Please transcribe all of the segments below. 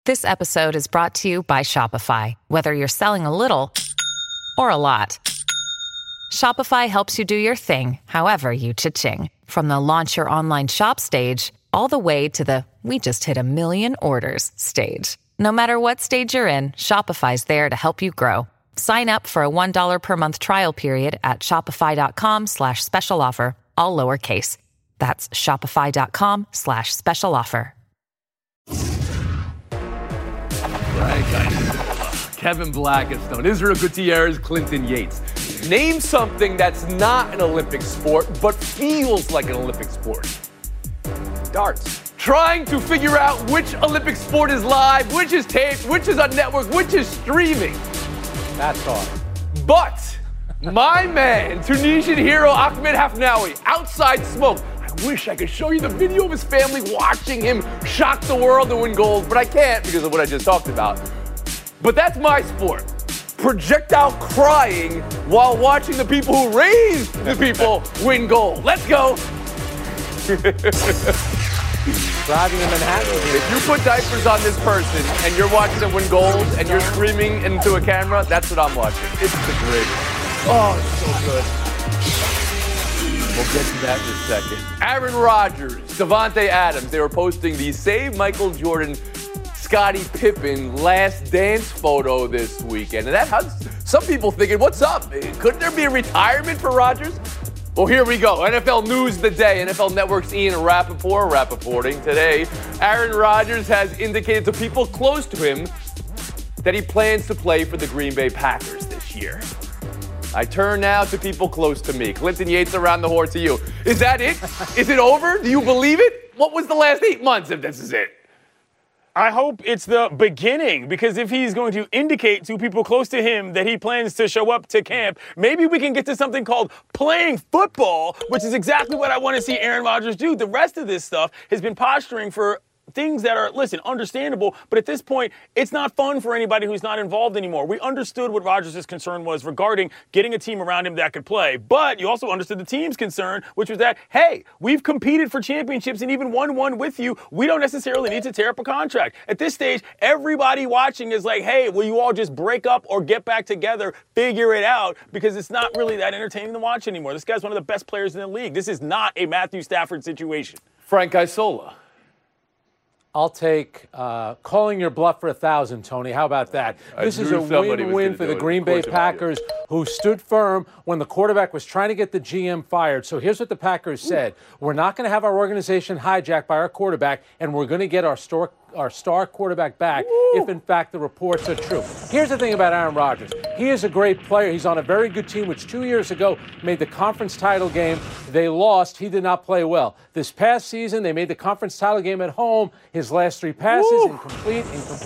This episode is brought to you by Shopify. Whether you're selling a little or a lot, Shopify helps you do your thing, however you cha-ching. From the launch your online shop stage, all the way to the we just hit 1 million orders stage. No matter what stage you're in, Shopify's there to help you grow. Sign up for a $1 per month trial period at shopify.com/special offer, all lowercase. That's shopify.com/special offer. Kevin Blackistone, Israel Gutierrez, Clinton Yates. Name something that's not an Olympic sport, but feels like an Olympic sport. Darts. Trying to figure out which Olympic sport is live, which is taped, which is on network, which is streaming. That's hard. But my man, Tunisian hero Ahmed Hafnaoui, outside smoke. I wish I could show you the video of his family watching him shock the world and win gold, but I can't because of what I just talked about. But that's my sport. Projectile crying while watching the people who raised the people win gold. Let's go. Driving in Manhattan. If you put diapers on this person and you're watching them win gold and you're screaming into a camera, that's what I'm watching. It's the greatest. Oh, it's so good. We'll get to that in a second. Aaron Rodgers, Davante Adams, they were posting the Save Michael Jordan, Scottie Pippen last dance photo this weekend. And that has some people thinking, what's up? Couldn't there be a retirement for Rodgers? Well, here we go. NFL News of the Day. NFL Network's Ian Rappaport reporting today. Aaron Rodgers has indicated to people close to him that he plans to play for the Green Bay Packers this year. I turn now to people close to me. Clinton Yates, around the horn to you. Is that it? Is it over? Do you believe it? What was the last 8 months if this is it? I hope it's the beginning, because if he's going to indicate to people close to him that he plans to show up to camp, maybe we can get to something called playing football, which is exactly what I want to see Aaron Rodgers do. The rest of this stuff has been posturing for things that are, listen, understandable, but at this point, it's not fun for anybody who's not involved anymore. We understood what Rodgers' concern was regarding getting a team around him that could play, but you also understood the team's concern, which was that, hey, we've competed for championships and even won one with you. We don't necessarily need to tear up a contract. At this stage, everybody watching is like, hey, will you all just break up or get back together, figure it out, because it's not really that entertaining to watch anymore. This guy's one of the best players in the league. This is not a Matthew Stafford situation. Frank Isola. I'll take calling your bluff for 1,000, Tony. How about that? This is a win-win for the Green Bay Packers, who stood firm when the quarterback was trying to get the GM fired. So here's what the Packers said. We're not going to have our organization hijacked by our quarterback, and we're going to get our star quarterback back if, in fact, the reports are true. Here's the thing about Aaron Rodgers. He is a great player. He's on a very good team, which 2 years ago made the conference title game. They lost. He did not play well. This past season, they made the conference title game at home. His last 3 passes, incomplete.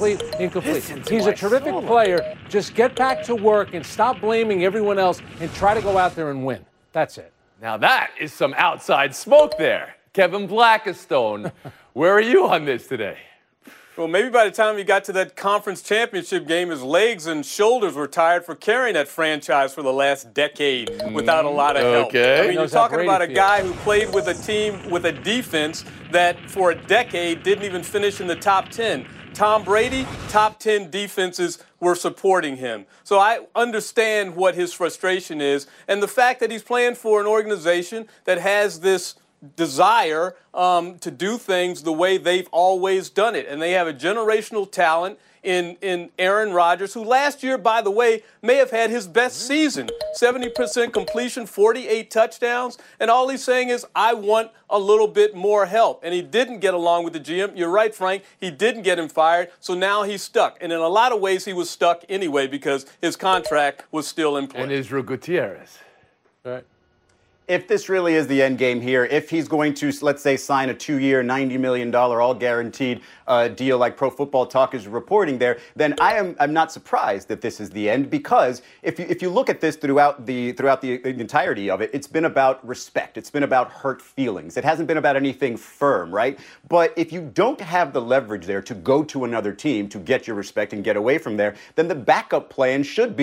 He's a terrific player. Just get back to work and stop blaming everyone else and try to go out there and win. That's it. Now that is some outside smoke there. Kevin Blackistone, where are you on this today? Well, maybe by the time he got to that conference championship game, his legs and shoulders were tired for carrying that franchise for the last decade without a lot of help. Okay. I mean, you're talking about a guy who played with a team with a defense that for a decade didn't even finish in the top 10. Tom Brady, top 10 defenses were supporting him. So I understand what his frustration is. And the fact that he's playing for an organization that has this desire to do things the way they've always done it. And they have a generational talent in Aaron Rodgers, who last year, by the way, may have had his best season. 70% completion, 48 touchdowns. And all he's saying is, I want a little bit more help. And he didn't get along with the GM. You're right, Frank. He didn't get him fired. So now he's stuck. And in a lot of ways, he was stuck anyway because his contract was still in play. And Israel Gutierrez. All right. If this really is the end game here, if he's going to, let's say, sign a 2-year, $90 million all-guaranteed deal like Pro Football Talk is reporting there, then I'm not surprised that this is the end, because if you look at this throughout the entirety of it, it's been about respect. It's been about hurt feelings. It hasn't been about anything firm, right? But if you don't have the leverage there to go to another team to get your respect and get away from there, then the backup plan should be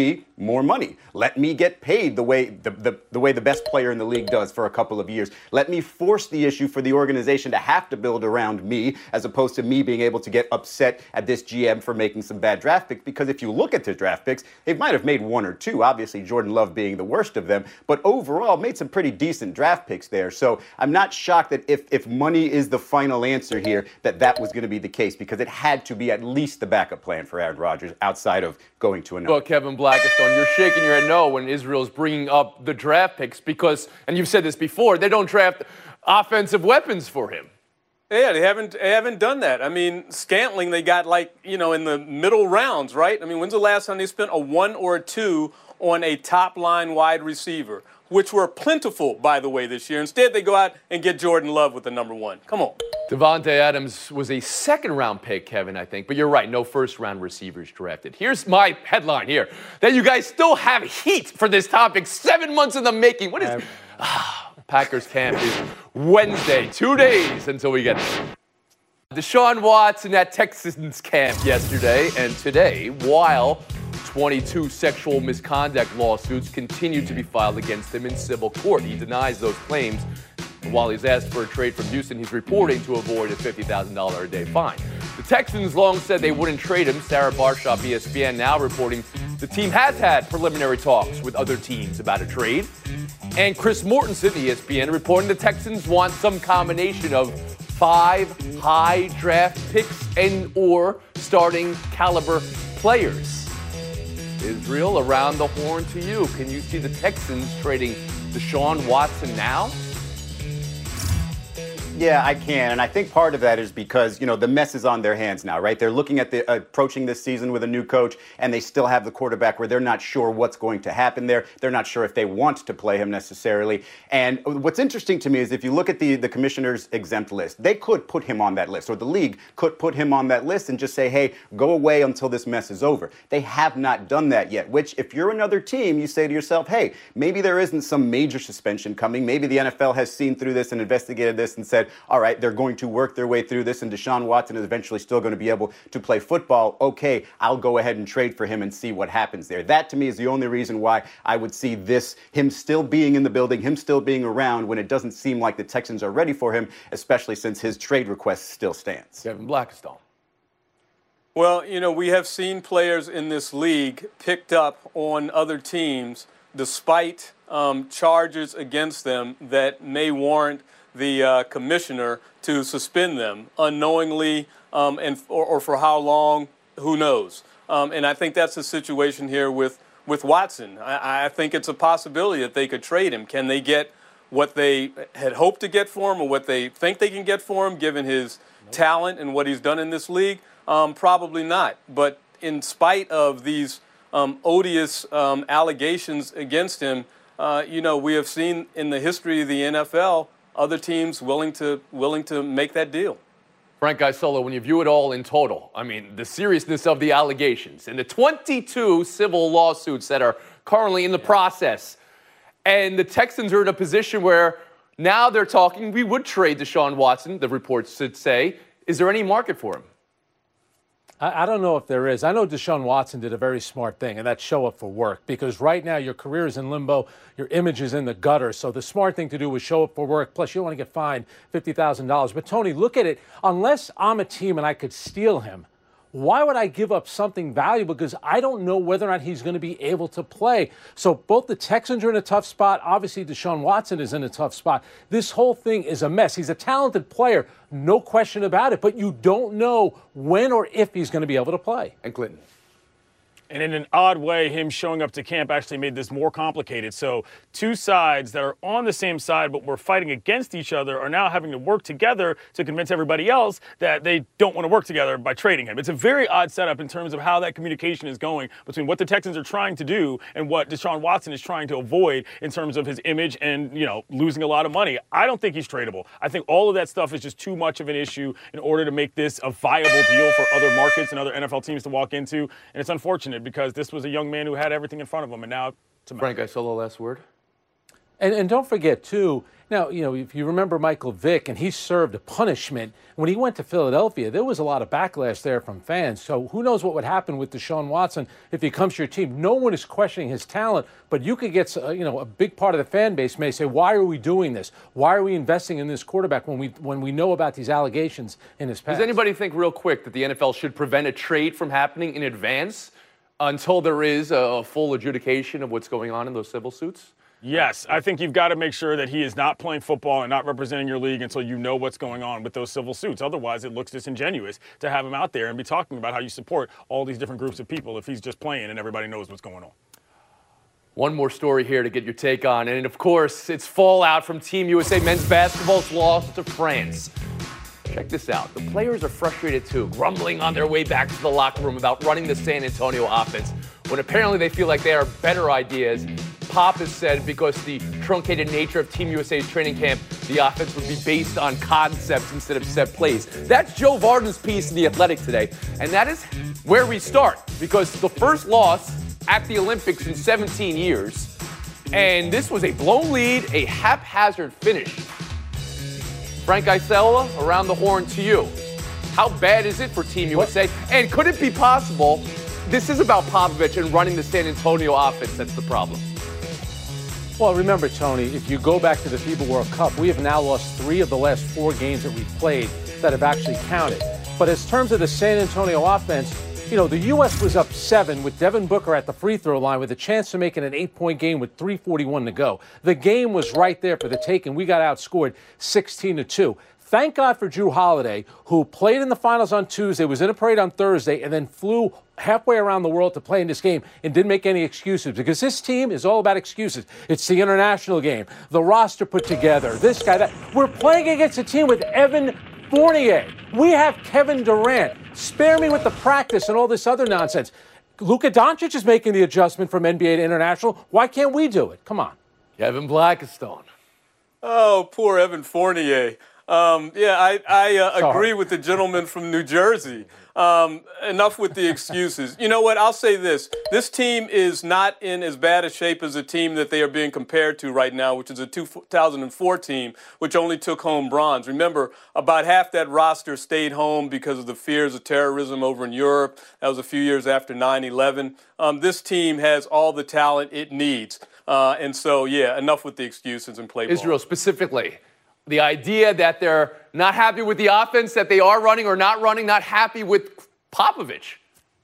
more money. Let me get paid the way the best player in the league does for a couple of years. Let me force the issue for the organization to have to build around me, as opposed to me being able to get upset at this GM for making some bad draft picks. Because if you look at the draft picks, they might have made one or two, obviously Jordan Love being the worst of them, but overall made some pretty decent draft picks there. So I'm not shocked that if money is the final answer here, that was going to be the case, because it had to be at least the backup plan for Aaron Rodgers outside of going to another. Well, Kevin Blackistone, you're shaking your head no when Israel's bringing up the draft picks because, and you've said this before, they don't draft offensive weapons for him. Yeah, they haven't done that. I mean, Scantling, they got in the middle rounds, right? I mean, when's the last time they spent a 1 or a 2 on a top-line wide receiver, which were plentiful, by the way, this year? Instead, they go out and get Jordan Love with the number 1. Come on. Davante Adams was a second-round pick, Kevin, I think. But you're right, no first-round receivers drafted. Here's my headline here, that you guys still have heat for this topic 7 months in the making. What is... Packers camp is Wednesday, 2 days until we get there. Deshaun Watson at Texans camp yesterday and today, while 22 sexual misconduct lawsuits continue to be filed against him in civil court. He denies those claims. And while he's asked for a trade from Houston, he's reporting to avoid a $50,000 a day fine. The Texans long said they wouldn't trade him. Sarah Barshop, ESPN, now reporting the team has had preliminary talks with other teams about a trade. And Chris Mortensen, ESPN, reporting the Texans want some combination of 5 high draft picks and or starting caliber players. Israel, around the horn to you. Can you see the Texans trading Deshaun Watson now? Yeah, I can. And I think part of that is because, the mess is on their hands now, right? They're looking at approaching this season with a new coach, and they still have the quarterback where they're not sure what's going to happen there. They're not sure if they want to play him necessarily. And what's interesting to me is if you look at the commissioner's exempt list, they could put him on that list, or the league could put him on that list and just say, hey, go away until this mess is over. They have not done that yet, which if you're another team, you say to yourself, hey, maybe there isn't some major suspension coming. Maybe the NFL has seen through this and investigated this and said, all right, they're going to work their way through this, and Deshaun Watson is eventually still going to be able to play football. Okay, I'll go ahead and trade for him and see what happens there. That, to me, is the only reason why I would see him still being in the building, him still being around when it doesn't seem like the Texans are ready for him, especially since his trade request still stands. Kevin Blackistone. Well, we have seen players in this league picked up on other teams despite charges against them that may warrant the commissioner to suspend them unknowingly or for how long, who knows. And I think that's the situation here with Watson. I think it's a possibility that they could trade him. Can they get what they had hoped to get for him or what they think they can get for him given his talent and what he's done in this league? Probably not. But in spite of these odious allegations against him, we have seen in the history of the NFL other teams willing to make that deal. Frank Isola, when you view it all in total, I mean, the seriousness of the allegations and the 22 civil lawsuits that are currently in the process, and the Texans are in a position where now they're talking, we would trade Deshaun Watson, the reports should say. Is there any market for him? I don't know if there is. I know Deshaun Watson did a very smart thing, and that's show up for work. Because right now your career is in limbo, your image is in the gutter. So the smart thing to do was show up for work. Plus, you don't want to get fined $50,000. But Tony, look at it. Unless I'm a team and I could steal him, why would I give up something valuable? Because I don't know whether or not he's going to be able to play. So both the Texans are in a tough spot. Obviously, Deshaun Watson is in a tough spot. This whole thing is a mess. He's a talented player, no question about it. But you don't know when or if he's going to be able to play. And Clinton. And in an odd way, him showing up to camp actually made this more complicated. So two sides that are on the same side but were fighting against each other are now having to work together to convince everybody else that they don't want to work together by trading him. It's a very odd setup in terms of how that communication is going between what the Texans are trying to do and what Deshaun Watson is trying to avoid in terms of his image and, losing a lot of money. I don't think he's tradable. I think all of that stuff is just too much of an issue in order to make this a viable deal for other markets and other NFL teams to walk into. And it's unfortunate because this was a young man who had everything in front of him, and now it's a mess. Frank, I saw the last word. And don't forget, too, now, if you remember Michael Vick, and he served a punishment, when he went to Philadelphia, there was a lot of backlash there from fans. So who knows what would happen with Deshaun Watson if he comes to your team. No one is questioning his talent, but you could get, a big part of the fan base may say, why are we doing this? Why are we investing in this quarterback when we know about these allegations in his past? Does anybody think real quick that the NFL should prevent a trade from happening in advance until there is a full adjudication of what's going on in those civil suits? Yes, I think you've got to make sure that he is not playing football and not representing your league until you know what's going on with those civil suits. Otherwise, it looks disingenuous to have him out there and be talking about how you support all these different groups of people if he's just playing and everybody knows what's going on. One more story here to get your take on, and of course, it's fallout from Team USA men's basketball's loss to France. Check this out. The players are frustrated too, grumbling on their way back to the locker room about running the San Antonio offense, when apparently they feel like they are better ideas. Pop has said because the truncated nature of Team USA's training camp, the offense would be based on concepts instead of set plays. That's Joe Vardon's piece in The Athletic today. And that is where we start, because the first loss at the Olympics in 17 years, and this was a blown lead, a haphazard finish. Frank Isola, around the horn to you. How bad is it for Team USA? And could it be possible, this is about Popovich and running the San Antonio offense, that's the problem. Well, remember, Tony, if you go back to the FIBA World Cup, we have now lost 3 of the last 4 games that we've played that have actually counted. But in terms of the San Antonio offense, the U.S. was up 7 with Devin Booker at the free throw line with a chance to make it an 8-point game with 3:41 to go. The game was right there for the taking. We got outscored 16-2. Thank God for Jrue Holiday, who played in the finals on Tuesday, was in a parade on Thursday, and then flew halfway around the world to play in this game and didn't make any excuses, because this team is all about excuses. It's the international game, the roster put together, this guy, that. We're playing against a team with Evan Fournier. We have Kevin Durant. Spare me with the practice and all this other nonsense. Luka Doncic is making the adjustment from NBA to international. Why can't we do it? Come on. Kevin Blackistone. Oh, poor Evan Fournier. I agree with the gentleman from New Jersey. Enough with the excuses. You know what? I'll say this. This team is not in as bad a shape as a team that they are being compared to right now, which is a 2004 team, which only took home bronze. Remember, about half that roster stayed home because of the fears of terrorism over in Europe. That was a few years after 9/11. This team has all the talent it needs. Enough with the excuses and play ball. Israel specifically. The idea that they're not happy with the offense that they are running or not running, not happy with Popovich.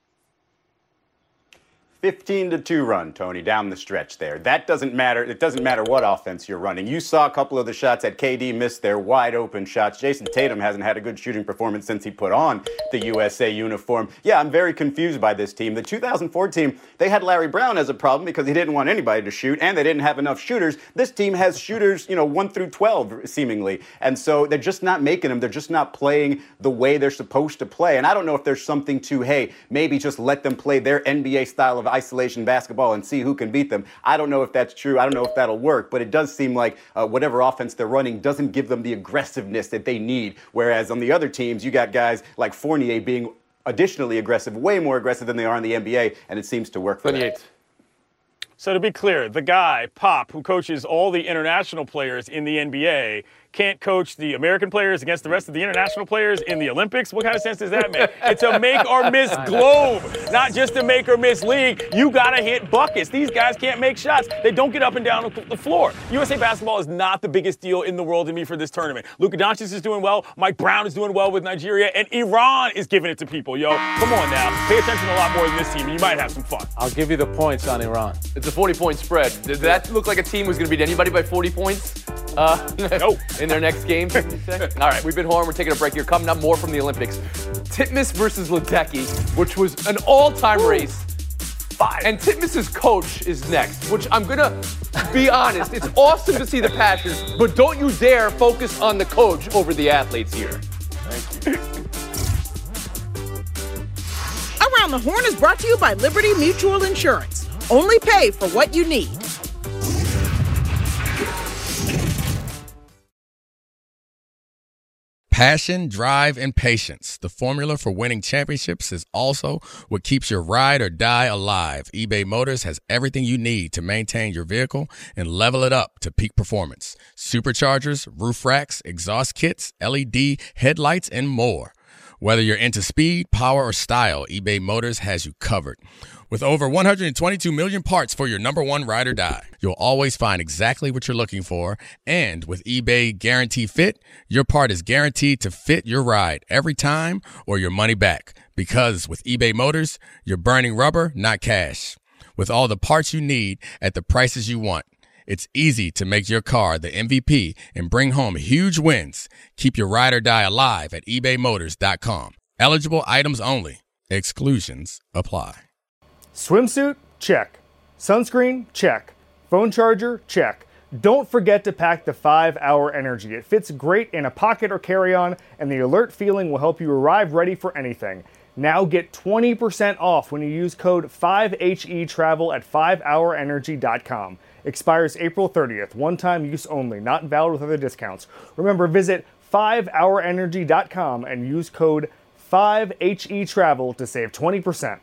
15-2 run, Tony, down the stretch there. That doesn't matter. It doesn't matter what offense you're running. You saw a couple of the shots that KD missed their wide open shots. Jason Tatum hasn't had a good shooting performance since he put on the USA uniform. Yeah, I'm very confused by this team. The 2004 team, they had Larry Brown as a problem because he didn't want anybody to shoot, and they didn't have enough shooters. This team has shooters, 1 through 12, seemingly. And so they're just not making them. They're just not playing the way they're supposed to play. And I don't know if there's something to, hey, maybe just let them play their NBA style of isolation basketball and see who can beat them. I don't know if that's true. I don't know if that'll work, but it does seem like whatever offense they're running doesn't give them the aggressiveness that they need. Whereas on the other teams, you got guys like Fournier being additionally aggressive, way more aggressive than they are in the NBA, and it seems to work for them. So to be clear, the guy, Pop, who coaches all the international players in the NBA, can't coach the American players against the rest of the international players in the Olympics? What kind of sense does that make? It's a make or miss globe, not just a make or miss league. You got to hit buckets. These guys can't make shots. They don't get up and down the floor. USA basketball is not the biggest deal in the world to me for this tournament. Luka Doncic is doing well. Mike Brown is doing well with Nigeria. And Iran is giving it to people, yo. Come on now. Pay attention a lot more than this team, and you might have some fun. I'll give you the points on Iran. It's a 40-point spread. Did that look like a team was going to beat anybody by 40 points? No. In their next game? All right, we've been horn. We're taking a break here. Coming up, more from the Olympics. Titmus versus Ledecky, which was an all-time race. And Titmus's coach is next, which I'm going to be honest. It's awesome to see the passion, but don't you dare focus on the coach over the athletes here. Thank you. Around the Horn is brought to you by Liberty Mutual Insurance. Only pay for what you need. Passion, drive, and patience. The formula for winning championships is also what keeps your ride or die alive. eBay Motors has everything you need to maintain your vehicle and level it up to peak performance. Superchargers, roof racks, exhaust kits, LED headlights, and more. Whether you're into speed, power, or style, eBay Motors has you covered. With over 122 million parts for your number one ride or die, you'll always find exactly what you're looking for. And with eBay Guarantee Fit, your part is guaranteed to fit your ride every time or your money back. Because with eBay Motors, you're burning rubber, not cash. With all the parts you need at the prices you want, it's easy to make your car the MVP and bring home huge wins. Keep your ride or die alive at ebaymotors.com. Eligible items only. Exclusions apply. Swimsuit? Check. Sunscreen? Check. Phone charger? Check. Don't forget to pack the 5-Hour Energy. It fits great in a pocket or carry-on, and the alert feeling will help you arrive ready for anything. Now get 20% off when you use code 5HETRAVEL at 5hourenergy.com. Expires April 30th. One-time use only. Not valid with other discounts. Remember, visit 5hourenergy.com and use code 5HETRAVEL to save 20%.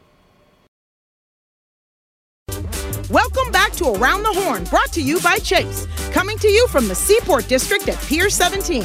Welcome back to Around the Horn, brought to you by Chase. Coming to you from the Seaport District at Pier 17.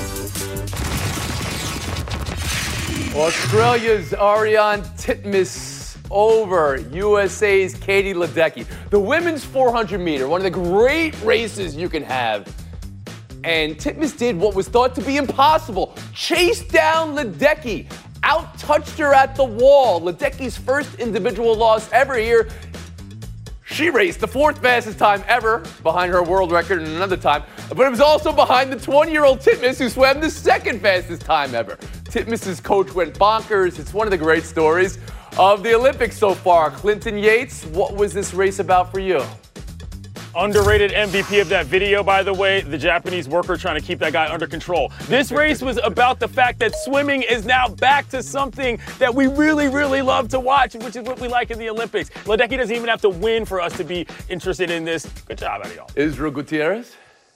Australia's Ariarne Titmus over USA's Katie Ledecky. The women's 400 meter, one of the great races you can have. And Titmus did what was thought to be impossible. Chased down Ledecky. Out-touched her at the wall. Ledecky's first individual loss ever here. She raced the 4th fastest time ever, behind her world record in another time, but it was also behind the 20-year-old Titmus, who swam the 2nd fastest time ever. Titmus's coach went bonkers. It's one of the great stories of the Olympics so far. Clinton Yates, what was this race about for you? Underrated MVP of that video, by the way, the Japanese worker trying to keep that guy under control. This race was about the fact that swimming is now back to something that we really, really love to watch, which is what we like in the Olympics. Ledecky doesn't even have to win for us to be interested in this. Good job out of y'all. Israel Gutierrez?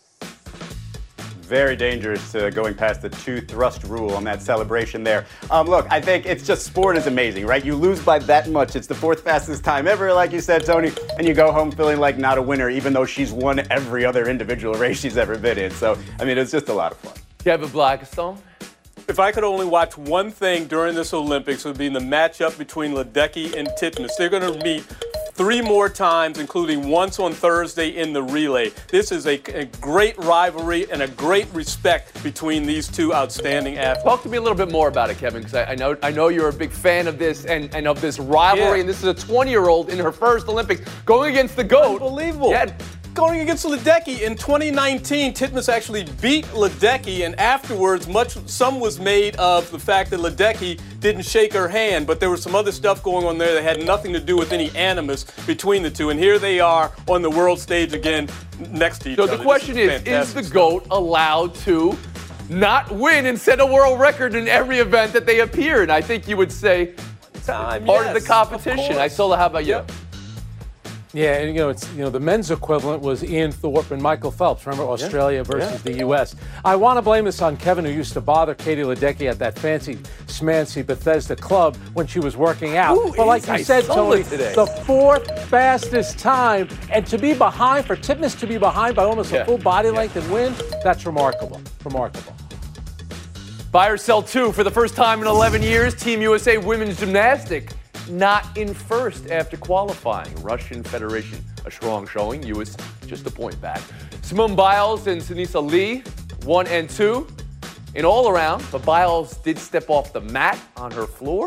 Very dangerous going past the 2-thrust rule on that celebration there. Look, I think it's just sport is amazing, right? You lose by that much. It's the 4th fastest time ever, like you said, Tony, and you go home feeling like not a winner, even though she's won every other individual race she's ever been in. So, I mean, it's just a lot of fun. Kevin Blackistone? If I could only watch one thing during this Olympics, it would be the matchup between Ledecky and Titmus. They're going to meet 3 more times, including once on Thursday in the relay. This is a great rivalry and a great respect between these two outstanding athletes. Talk to me a little bit more about it, Kevin, because I know you're a big fan of this and of this rivalry. Yeah. And this is a 20-year-old in her first Olympics going against the GOAT. Unbelievable. Yeah. Going against Ledecky in 2019, Titmus actually beat Ledecky, and afterwards, some was made of the fact that Ledecky didn't shake her hand, but there was some other stuff going on there that had nothing to do with any animus between the two. And here they are on the world stage again, next to each other. So the question is the GOAT allowed to not win and set a world record in every event that they appear in? I think you would say part of the competition. Isola, how about you? Yep. Yeah, and it's the men's equivalent was Ian Thorpe and Michael Phelps. Remember Australia versus the U.S. I want to blame this on Kevin, who used to bother Katie Ledecky at that fancy schmancy Bethesda club when she was working out. But like you said, Tony, the 4th fastest time, and to be behind, for Titmus to be behind by almost a full body length and win, that's remarkable. Remarkable. Buy or sell 2 for the first time in 11 years. Team USA women's gymnastics not in first after qualifying. Russian Federation, a strong showing. U.S. just a point back. Simone Biles and Sunisa Lee, 1 and 2 in all around, but Biles did step off the mat on her floor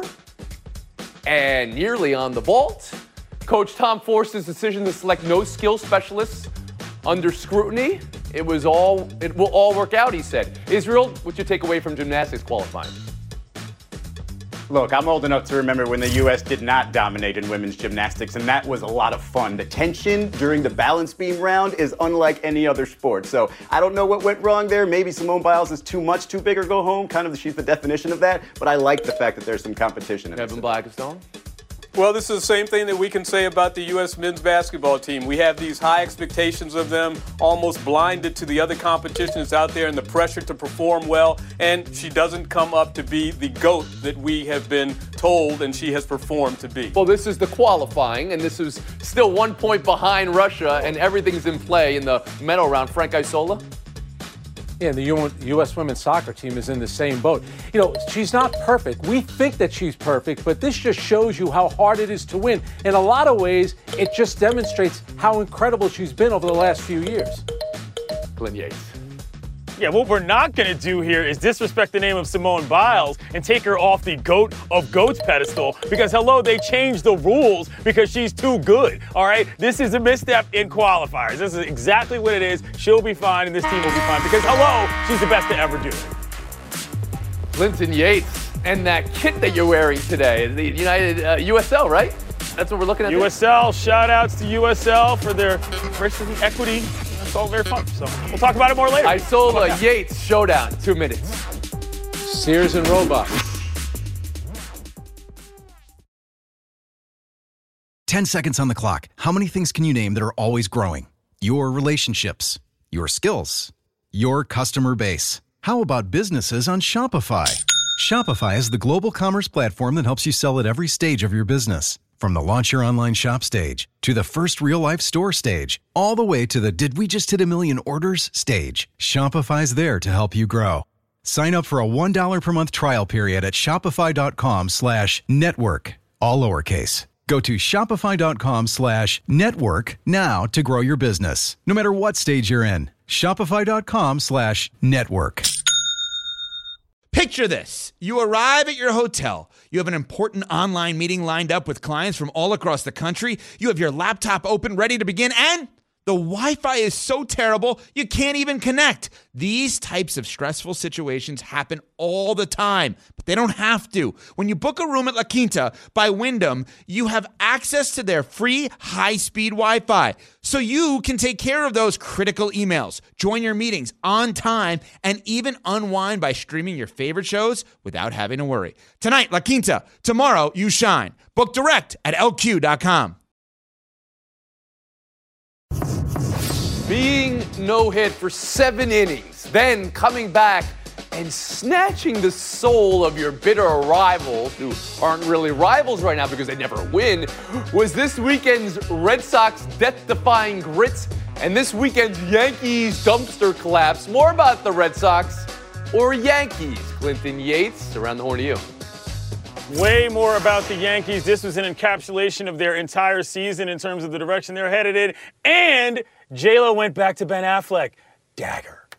and nearly on the vault. Coach Tom Forst's decision to select no skill specialists under scrutiny. It will all work out, he said. Israel, what's your takeaway from gymnastics qualifying? Look, I'm old enough to remember when the U.S. did not dominate in women's gymnastics, and that was a lot of fun. The tension during the balance beam round is unlike any other sport. So I don't know what went wrong there. Maybe Simone Biles is too much, too big, or go home. She's the definition of that. But I like the fact that there's some competition in Kevin Blackistone? Well, this is the same thing that we can say about the U.S. men's basketball team. We have these high expectations of them, almost blinded to the other competitions out there and the pressure to perform well, and she doesn't come up to be the GOAT that we have been told and she has performed to be. Well, this is the qualifying, and this is still 1 point behind Russia, and everything's in play in the medal round. Frank Isola? Yeah, the U.S. women's soccer team is in the same boat. You know, she's not perfect. We think that she's perfect, but this just shows you how hard it is to win. In a lot of ways, it just demonstrates how incredible she's been over the last few years. Glenn Yates. Yeah, what we're not going to do here is disrespect the name of Simone Biles and take her off the GOAT of GOATs pedestal because, hello, they changed the rules because she's too good, all right? This is a misstep in qualifiers. This is exactly what it is. She'll be fine, and this team will be fine because, hello, she's the best to ever do it. Clinton Yates and that kit that you're wearing today, the United USL, right? That's what we're looking at. USL, shout-outs to USL for their diversity, equity. It's all very fun. So we'll talk about it more later. Isola Yates showdown, 2 minutes. Sears and Roebuck. 10 seconds on the clock. How many things can you name that are always growing? Your relationships, your skills, your customer base. How about businesses on Shopify? Shopify is the global commerce platform that helps you sell at every stage of your business. From the launch your online shop stage, to the first real-life store stage, all the way to the did we just hit a million orders stage, Shopify's there to help you grow. Sign up for a $1 per month trial period at shopify.com/network, all lowercase. Go to shopify.com/network now to grow your business, no matter what stage you're in. Shopify.com/network. Picture this. You arrive at your hotel. You have an important online meeting lined up with clients from all across the country. You have your laptop open, ready to begin, and the Wi-Fi is so terrible, you can't even connect. These types of stressful situations happen all the time, but they don't have to. When you book a room at La Quinta by Wyndham, you have access to their free high-speed Wi-Fi, so you can take care of those critical emails, join your meetings on time, and even unwind by streaming your favorite shows without having to worry. Tonight, La Quinta. Tomorrow, you shine. Book direct at LQ.com. Being no-hit for 7 innings, then coming back and snatching the soul of your bitter rivals, who aren't really rivals right now because they never win, was this weekend's Red Sox death-defying grits and this weekend's Yankees dumpster collapse. More about the Red Sox or Yankees. Clinton Yates, around the horn to you. Way more about the Yankees. This was an encapsulation of their entire season in terms of the direction they're headed in. And J-Lo went back to Ben Affleck. Dagger.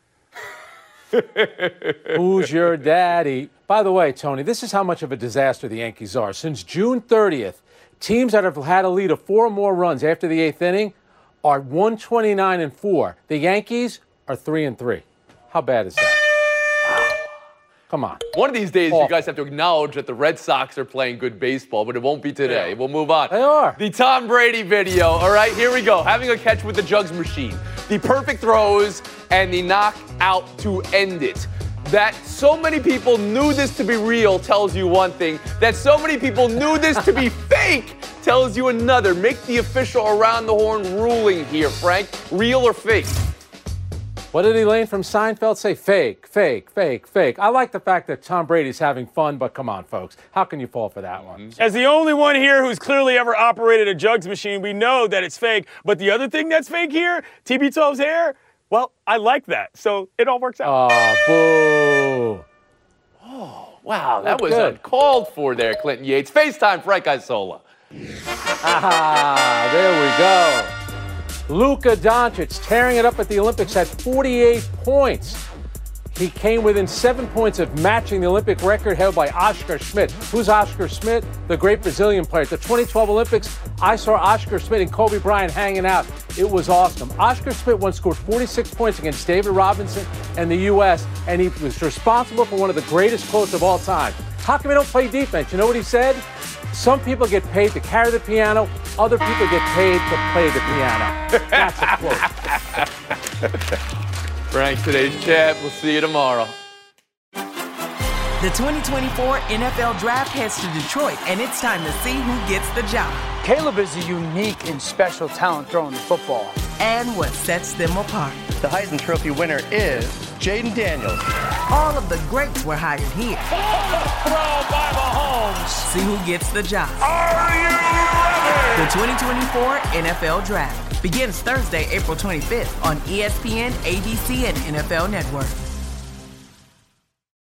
Who's your daddy? By the way, Tony, this is how much of a disaster the Yankees are. Since June 30th, teams that have had a lead of 4 or more runs after the 8th inning are 129-4. The Yankees are 3-3. How bad is that? Come on. One of these days, you guys have to acknowledge that the Red Sox are playing good baseball, but it won't be today. We'll move on. They are. The Tom Brady video. All right, here we go. Having a catch with the jugs machine. The perfect throws and the knockout to end it. That so many people knew this to be real tells you one thing. That so many people knew this to be fake tells you another. Make the official Around the Horn ruling here, Frank. Real or fake? What did Elaine from Seinfeld say? Fake, fake, fake, fake. I like the fact that Tom Brady's having fun, but come on, folks. How can you fall for that one? As the only one here who's clearly ever operated a jugs machine, we know that it's fake. But the other thing that's fake here, TB12's hair, well, I like that. So it all works out. Oh, boo. Oh, wow. That was uncalled for there, Clinton Yates. FaceTime, Frank Isola. Ah, there we go. Luka Doncic tearing it up at the Olympics at 48 points. He came within 7 points of matching the Olympic record held by Oscar Schmidt. Who's Oscar Schmidt? The great Brazilian player. At the 2012 Olympics, I saw Oscar Schmidt and Kobe Bryant hanging out. It was awesome. Oscar Schmidt once scored 46 points against David Robinson and the U.S., and he was responsible for one of the greatest quotes of all time. How come he don't play defense? You know what he said? Some people get paid to carry the piano. Other people get paid to play the piano. That's a quote. Frank, today's chat. We'll see you tomorrow. The 2024 NFL Draft heads to Detroit, and it's time to see who gets the job. Caleb is a unique and special talent throwing the football. And what sets them apart. The Heisman Trophy winner is Jaden Daniels. All of the greats were hired here. Throw by Mahomes. See who gets the job. Are you ready? The 2024 NFL Draft begins Thursday, April 25th on ESPN, ABC, and NFL Network.